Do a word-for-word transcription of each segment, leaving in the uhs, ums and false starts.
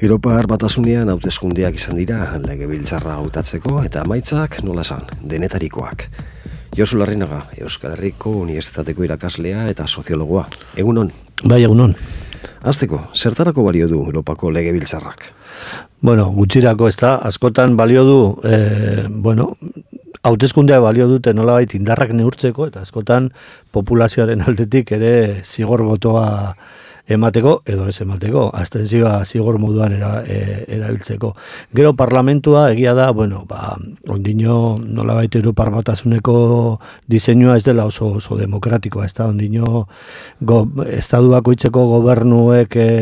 Europar Batasunean hauteskundeak izan dira legebiltzarra hautatzeko eta emaitzak nola esan, denetarikoak. Josu Larrinaga, Euskal Herriko Unibertsitateko irakaslea eta soziologoa. Egunon? Bai, egunon. Hasteko, zertarako balio du Europako legebiltzarrak? Bueno, gutxirako ez da, askotan balio du, eh, bueno, hauteskundea balio dute nolabait indarrak neurtzeko, eta askotan populazioaren aldetik ere zigor botoa emateko, edo ez emateko, abstentzioa zigor moduan era, e, erabiltzeko. Gero parlamentua egia da, bueno, ba, ondino nolabait Europar Batasuneko diseinua ez dela oso, oso demokratikoa, ez da, ondino go, estatu bakoitzeko gobernuek e,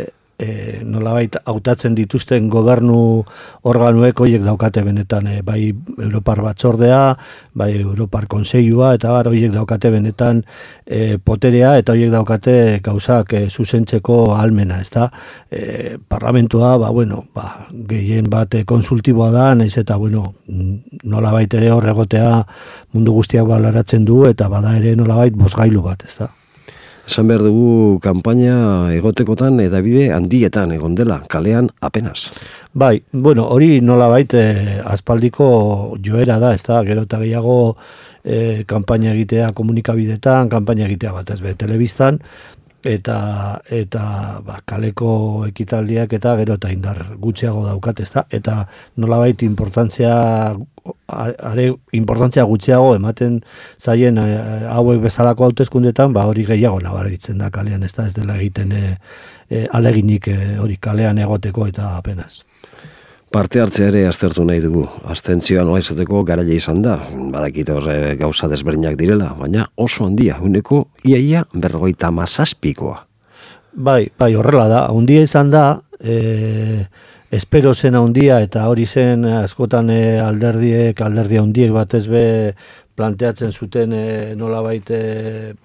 e, nolabait hautatzen dituzten gobernu organuek horiek daukate benetan, e, bai Europar Batzordea, bai Europar Kontseilua, eta bar horiek daukate benetan e, poterea, eta horiek daukate gauzak e, zuzentzeko ahalmena, ez da. E, parlamentua, ba, bueno, ba, gehien bat konsultiboa da, naiz eta, bueno, nolabait ere horregotea mundu guztiak balaratzen du, eta bada ere nolabait bozgailu bat, ez da. Esan behar dugu kanpaina egotekotan edabide handietan egon dela, kalean apenas. Bai, bueno, hori nolabait eh, aspaldiko joera da, ez da, gero eta gehiago eh, kanpaina egitea komunikabidetan, kanpaina egitea bat ez be, telebistan, eta eta ba, kaleko ekitaldiak eta gero eta indar gutxiago daukat, ez da, eta nolabait importantzia are importantzia gutxiago ematen zaien e, hauek bezalako hauteskundetan, ba hori gehiago nabaritzen da kalean, ez da, ez dela egiten e, e, aleginik e, hori kalean egoteko eta apenas. Parte hartzea ere aztertu nahi dugu. Abstentzioa nola izateko garaia izan da, badakit horre gauza desberdinak direla, baina oso handia, uneko iaia berrogeita hamazazpikoa. Bai, bai, horrela da, handia izan da, e, espero zen handia, eta hori zen askotan e, alderdiek, alderdi handiek batez be planteatzen zuten e, nolabait e,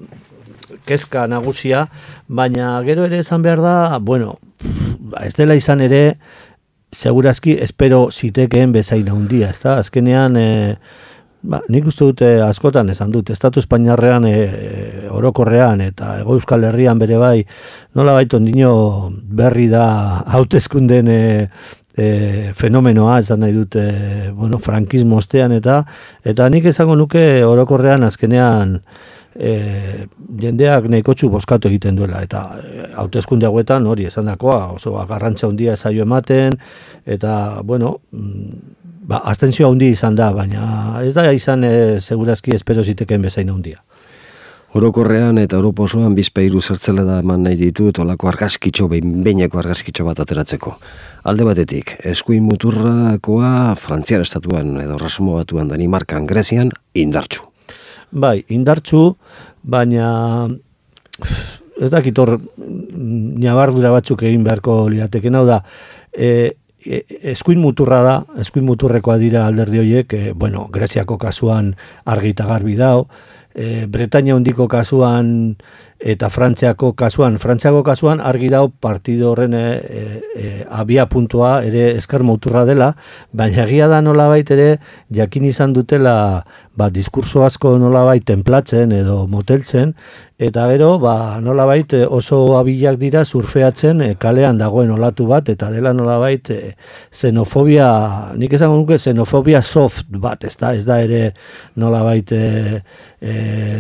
kezka nagusia, baina gero ere esan behar da, bueno, ez dela izan ere, segurazki espero zitekeen bezain handia, ez da? Azkenean, e, ba, nik uste dute askotan esan dut, Estatu Espainiarrean e, orokorrean eta Hego Euskal Herrian bere bai, nola baito ondino berri da hauteskunden e, e, fenomenoa, esan nahi dute, bueno, frankismo ostean eta, eta nik esango nuke orokorrean azkenean E, jendeak nahikotxu bozkatu egiten duela, eta e, hauteskunde hauetan hori esandakoa oso garrantza handia zaio ematen, eta, bueno, ba, abstentzioa handi izan da, baina ez da izan e, segurazki espero zitekeen bezain handia. Orokorrean eta Europa osoan bizpairu zertzela da eman nahi ditut olako argazkitxo, behin-behineko argazkitxo bat ateratzeko. Alde batetik, eskuin muturrakoa Frantziar estatuan edo Erresuma Batuan, Danimarkan, Grezian, indartsu. Bai, indartsu, baina ez dakit hor ñabardura batzuk egin beharko lirateken, hau da, e, e, eskuin muturra da, eskuin muturrekoa dira alderdi horiek, e, bueno, Greziako kasuan argi eta garbi dao, e, Bretaña handiko kasuan eta Frantziako kasuan, Frantziako kasuan argi dao partido horren e, e, abia puntua ere ezker muturra dela, baina egia da nolabait ere jakin izan dutela ba, diskurso asko nolabait tenplatzen edo moteltzen, eta gero ba, nolabait oso abilak dira surfeatzen e, kalean dagoen olatu bat, eta dela nolabait e, xenofobia, nik esango nuke xenofobia soft bat, ez da, ez da ere nolabait e, e,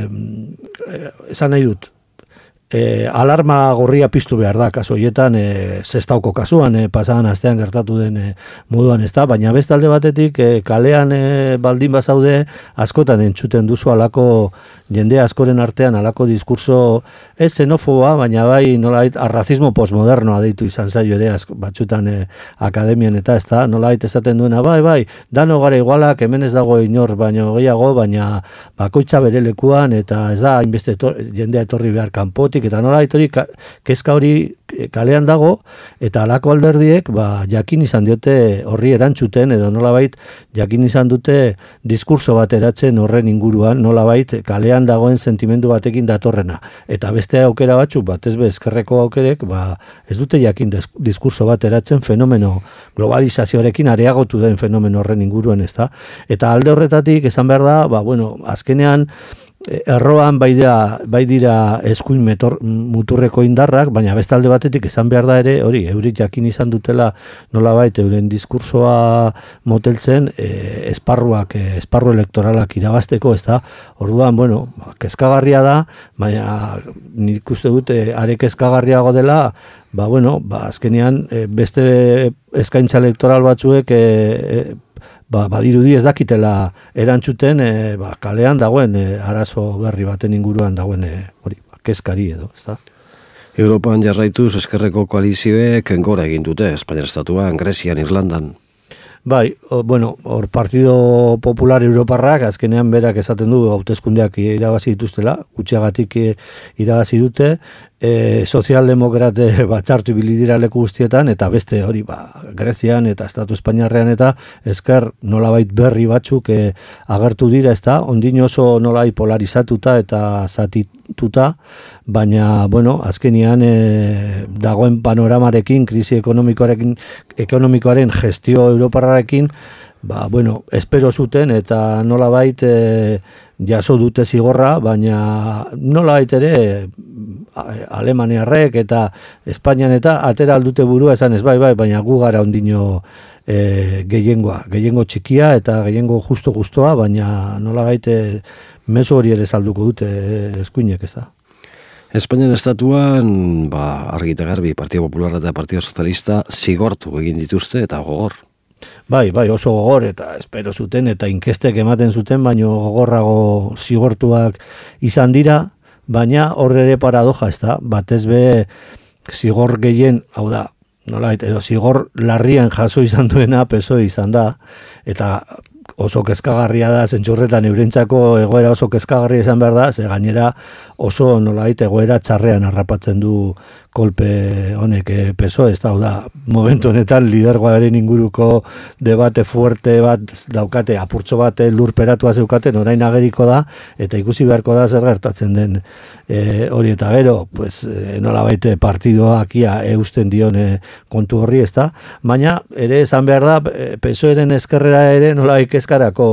esan nahi dut. E, alarma gorria piztu behar da, kasu horietan, e, zestauko kasuan, e, pasadan astean gertatu den e, moduan ez da, baina beste alde batetik e, kalean e, baldin bazaude askotan entzuten duzu alako jende askoren artean alako diskurso ez xenofoba, baina bai nolait arrazismo postmodernoa deitu izan zaio ere asko, batzutan e, akademian eta ez da, nolait esaten duena, bai, bai, dano gara igualak, hemen ez dago inor, baino gehiago, baina bakoitza bere lekuan, eta ez da, hainbeste etor, jendea etorri behar kanpotik, eta nolait hori kezka hori kalean dago, eta alako alderdiek ba, jakin izan diote horri erantzuten, edo nolabait jakin izan dute diskurso bat eratzen horren inguruan, nolabait kalean dagoen sentimendu batekin datorrena. Eta beste aukera batzuk, bat ez be, ezkerreko aukerek, ba, ez dute jakin diskurso bat eratzen fenomeno globalizazioarekin areagotu den fenomeno horren inguruan, ez da? Eta alde horretatik, esan behar da, ba, bueno, azkenean, erroan bai dira, bai dira eskuin metor, muturreko indarrak, baina bestalde batetik esan behar da ere, hori, eurik jakin izan dutela nolabait euren diskursoa moteltzen, e, esparruak, e, esparru elektoralak irabazteko, ez da, orduan, bueno, kezkagarria da, baina nik uste dut, e, are kezkagarriago dela, ba, bueno, ba, azkenean, e, beste eskaintza elektoral batzuek, e, e, Ba, badirudi ez dakitela erantzuten e, ba, kalean dagoen e, arazo berri baten inguruan dagoen e, hori, ba, kezkari edo, ezta? Europan jarraituz eskerreko koalizioek gora egin dute, Espainiar estatuan, Grezian, Irlandan. Bai, o, bueno, hor Partido Popular Europarrak azkenean berak esaten du hauteskundeak irabazi dituztela, gutxiagatik irabazi dute, e, sozialdemokrate batzartu ibili dira leku guztietan, eta beste hori, ba, Grezian eta Estatu Espainiarrean eta esker nolabait berri batzuk e, agertu dira, ezta, ondino oso nolabait polarizatuta eta zatituta, baina, bueno, azkenean e, dagoen panoramarekin, krisi ekonomikoarekin, ekonomikoaren gestio europarrarekin, ba, bueno, espero zuten eta nolabait e, jaso dute zigorra, baina nolabait ere Alemaniarrek eta Espainian eta atera aldute burua esan ez bai, bai, baina gu gara ondino e, gehiengoa, gehiengo txikia eta gehiengo justo-justoa, baina nolabait e, mezu hori ere salduko dute e, eskuinek, ez da. Espainian estatuan, ba, argi eta garbi, Partido Popular eta Partido Socialista zigortu egin dituzte eta gogor. Bai, bai, oso gogor eta espero zuten eta inkestek ematen zuten, baino gogorrago zigortuak izan dira, baina horre ere paradoja, ez da, batez be zigor gehien, hau da, nolait, edo zigor larrien jaso izan duena P S O E izan da, eta oso kezkagarria da, zentsurretan eurentzako egoera oso kezkagarria izan behar da, ze gainera oso nolait egoera txarrean harrapatzen du kolpe honek e, P S O E, ez da, da, momentu honetan lidergoaren inguruko debate fuerte bat daukate, apurtxo bat lurperatua zeukaten, orain ageriko da, eta ikusi beharko da zer gertatzen den e, hori eta gero, pues, e, nolabait partidoak ia eusten dion e, kontu horri, ez da, baina ere esan behar da, P S O E-ren eskerrera ere nolabait kezkarako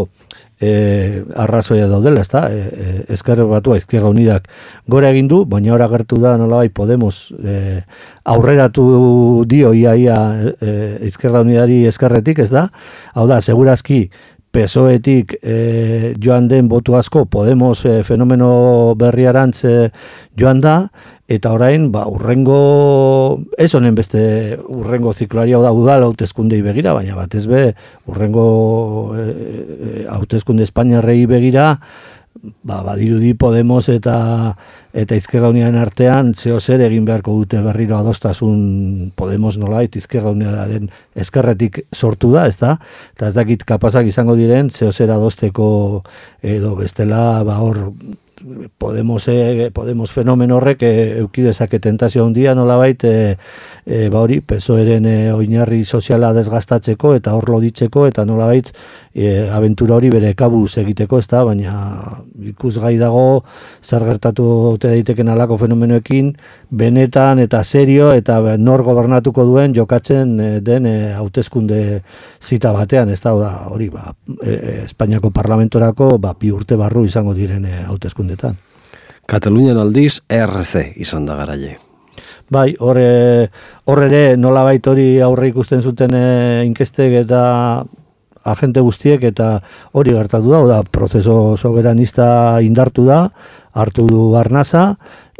E, arrazoia daudela, ezta? E, Ezker Batua, Izquierda Unidak gora egin du, baina ora gertu da nolabait Podemos e, aurreratu dio ia ia e, Izquierda Unidari eskerretik, ez da? Hau da, segurazki P S O E-tik e, joan den botu asko Podemos e, fenomeno berriarantz e, joan da, eta orain, ba, urrengo, ez honen beste urrengo zikloari, hau da, udal hauteskundei begira, baina batez be, urrengo e, e, hauteskunde Espainiarrei begira, ba, badirudi Podemos eta eta Izquierda Unidaren artean zeo zer egin beharko dute berriro adostasun Podemos nolait Izquierda Unidaren eskerretik sortu da, ez da? Eta ez dakit kapazak izango diren zeo zer adosteko edo bestela, ba, hor Podemos, e, Podemos fenomeno horrek e, eukidezake tentazio handia nolabait e, e, ba hori, P S O E-ren e, oinarri soziala desgastatzeko eta hor loditzeko eta nolabait e, abentura hori bere kabuz egiteko, ez da, baina ikusgai dago zer gertatu ote daiteken alako fenomenoekin, benetan eta serio eta nor gobernatuko duen jokatzen e, den e, hauteskunde zita batean, ez da, hori, ba, e, Espainiako parlamentorako ba, bi urte barru izango diren e, hauteskunde. Katalunian aldiz R C izan da garaile. Bai, horre, horre ere nolabait hori aurre ikusten zuten e, inkestek eta agente guztiek eta hori gertatu da, da prozeso soberanista indartu da, hartu du arnasa,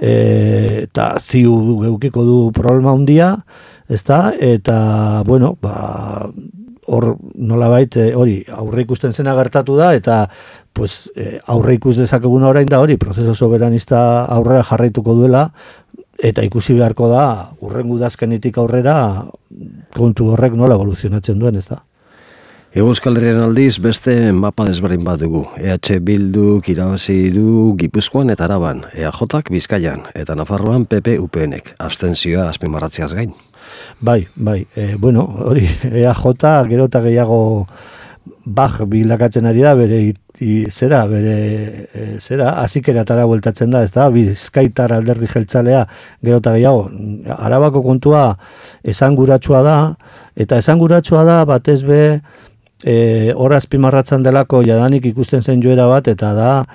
e, eta ziu geukiko du problema handia, ezta, eta, bueno, ba, hor nolabait hori aurre ikusten zena gertatu da, eta pues, e, aurre ikus dezakeguna orain da hori, prozeso soberanista aurrera jarraituko duela, eta ikusi beharko da, urrengo udazkenetik aurrera, kontu horrek nola evoluzionatzen duen, ez da? Hego Euskal Herrian aldiz beste mapa desberdin bat dugu. E H Bilduk irabazi du Gipuzkoan eta Araban, E A Jk Bizkaian, eta Nafarroan P P U P Nek, abstentzioa azpimarratzeaz gain. Bai, bai, e, bueno, hori, E A J gero eta gehiago baj bilakatzen ari da, bere i, zera, bere e, zera, azikeratara bueltatzen da, ez da, Bizkaitar alderdi jeltzalea gero eta gehiago. Arabako kontua esanguratsua da, eta esanguratsua da batez be, e, hor azpimarratzen delako jadanik ikusten zen joera bat, eta da,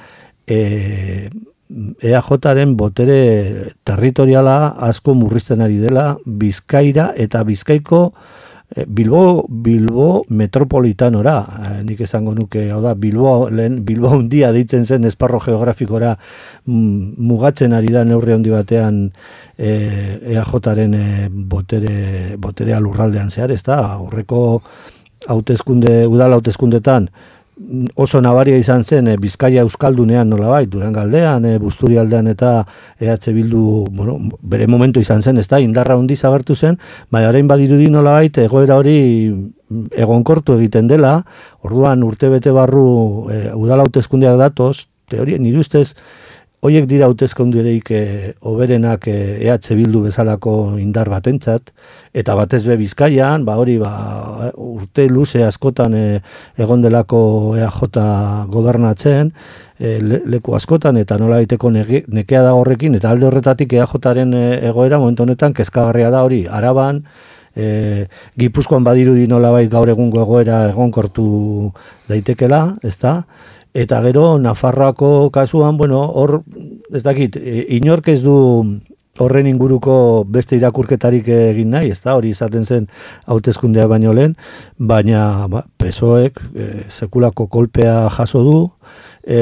e, E A Jaren botere territoriala asko murrizten ari dela Bizkaira eta Bizkaiko Bilbo, Bilbo metropolitanora, eh, nik esango nuke, hau da, Bilbo, lehen, Bilbo handia deitzen zen esparro geografikora mm, mugatzen ari da neurri handi batean eh, E A Jaren eh, botere, boterea lurraldean zehar, ez da, aurreko hauteskunde, udal hauteskundetan oso nabaria izan zen e, Bizkaia Euskaldunean nolabait, Durangaldean, e, Busturialdean eta E H Bildu, bueno, bere momentu izan zen, ez da, indarra handiz agertu zen, baina orain badirudi nolabait egoera hori egonkortu egiten dela, orduan urtebete barru e, udal hauteskundeak datoz, teoria, nire ustez, hoiek dira hauteskunderik e, oberenak e, E H Bildu bezalako indar batentzat, eta batez be Bizkaian, ba hori ba, urte luze askotan e, egon delako E A J gobernatzen, e, le, leku askotan, eta nola egiteko nekea da horrekin, eta alde horretatik E A Jaren egoera momentu honetan kezkagarria da hori, Araban, e, Gipuzkoan badirudi nolabait gaur egungo egoera egonkortu daitekela, ezta? Eta gero, Nafarroako kasuan, bueno, hor, ez dakit, inork ez du horren inguruko beste irakurketarik egin nahi, ez da, hori izaten zen hauteskundea baino lehen, baina ba, P S O Ek e, sekulako kolpea jaso du, e,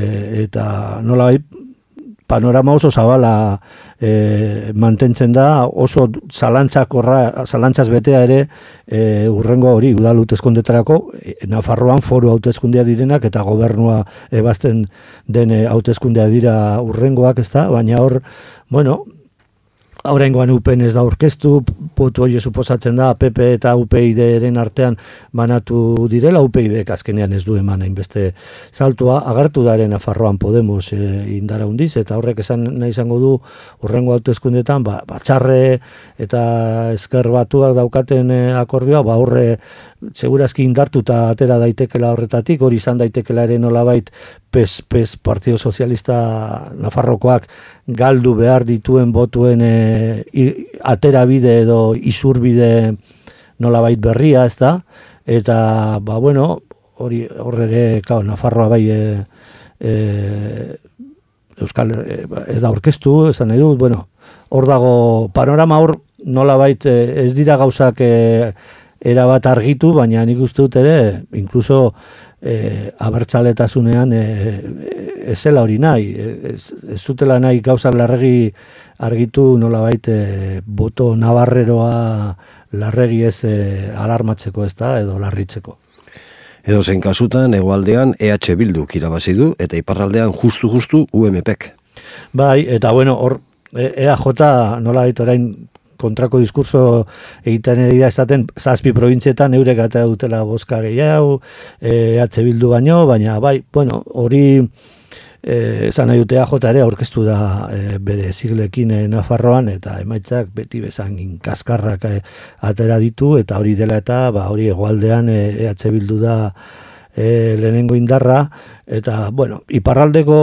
eta nola panorama oso zabala e, mantentzen da, oso zalantzakorra, zalantzaz betea ere e, urrengo hori udal hauteskundetarako, e, Nafarroan foru hauteskundea direnak eta gobernua ebazten den hauteskundea dira urrengoak, ez da, baina hor, bueno, Oraingoan U P N ez da aurkeztu, potu hori suposatzen da P P eta U P y D-ren artean banatu direla, U P y D-ek azkenean ez du eman hainbeste saltua, agertu daren Nafarroan Podemos e, indara hundiz, eta horrek esan nahi izango du urrengo hauteskundetan, ba, batxarre eta ezker batuak daukaten e, akordioa, ba horre segurazki indartuta atera daitekela horretatik, hori izan daitekela ere nolabait P E S, P E S Partido Sozialista Nafarrokoak galdu behar dituen botuen e, atera bide edo izurbide nolabait berria, ez da? Eta, ba, bueno, hori horre, claro, Nafarroa bai e, e, Euskal e, ez da aurkeztu, esan nahi dut, bueno, hor dago panorama hor nolabait e, ez dira gauzak e, erabat argitu, baina nik uste dut ere, inkluso e, abertzaletasunean e, ez zela hori nahi, ez, ez zutela nahi gauza larregi argitu nolabait e, boto nabarreroa larregi ez e, alarmatzeko, ez da, edo larritzeko. Edo zen kasutan, hegoaldean E H Bilduk irabazi du, eta iparraldean justu-justu U M Pek. Bai, eta bueno, hor E A J nolabait orain kontrako diskurso egiten ari da esaten zazpi probintzietan eurek eta dutela bozka gehiago, E H Bildu baino, baina bai, bueno, hori esan nahi dute E A J ere aurkeztu da e, bere siglekin e, Nafarroan, eta emaitzak beti bezan kaskarrak e, atera ditu, eta hori dela eta ba, hori hegoaldean e, E H Bildu da e, lehenengo indarra, eta, bueno, iparraldeko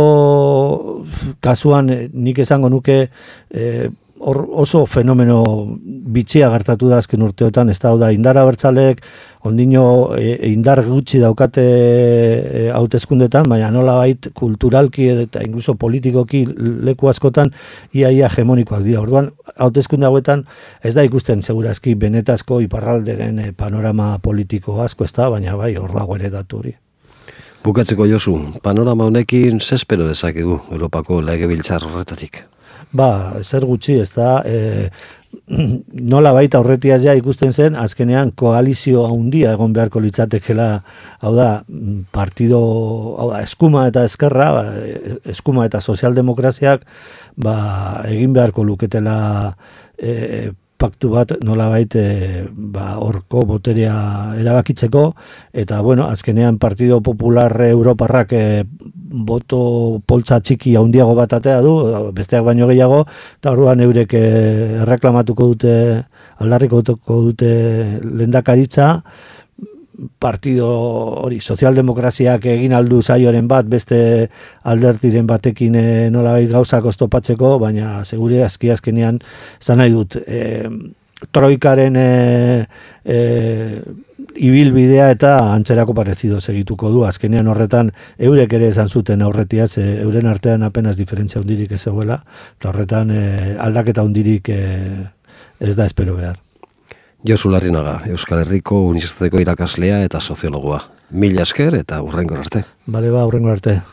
kasuan e, nik esango nuke e, Or, oso fenomeno bitxia gertatu da azken urteotan, ez da, da indar abertzaleek ondino e, indar gutxi daukate e, hauteskundetan, baina nolabait kulturalki eta incluso politikoki leku askotan iaia hegemonikoak dira. Orduan, hauteskunde hauetan ez da ikusten segurazki benetazko iparralderen e, panorama politiko asko, ez da, baina bai, hor dago ere datu hori. Bukatzeko Josu, panorama honekin zespero dezakegu Europako legebiltzar horretatik? Ba, zer gutxi, ez da, e, nola baita aurretiaz ja ikusten zen, azkenean koalizio handia egon beharko litzatekela, hau da, partido, hau da, eskuma eta eskerra, ba, eskuma eta sozialdemokraziak, ba, egin beharko luketela e, paktu bat nolabait e, ba, orko boterea erabakitzeko, eta bueno, azkenean Partido Popular Europarrak e, boto poltsa txiki handiago bat atea du, besteak baino gehiago, eta orduan eurek e, erreklamatuko dute, aldarriko dute lehendakaritza, partido hori sozialdemokraziak egin aldu zaioren bat, beste aldertiren batekin e, nolabait gauzak oztopatzeko, baina segure azki azkenean zan nahi dut, e, troikaren e, e, ibilbidea eta antzerako parezido segituko du. Azkenean horretan eurek ere esan zuten aurretiaz, e, euren artean apenas diferentzia hundirik ez zegoela, eta horretan e, aldaketa hundirik e, ez da espero behar. Josu Larrinaga, Euskal Herriko Unibertsitateko irakaslea eta soziologoa. Mila esker eta hurrengo arte. Bale ba, hurrengo arte.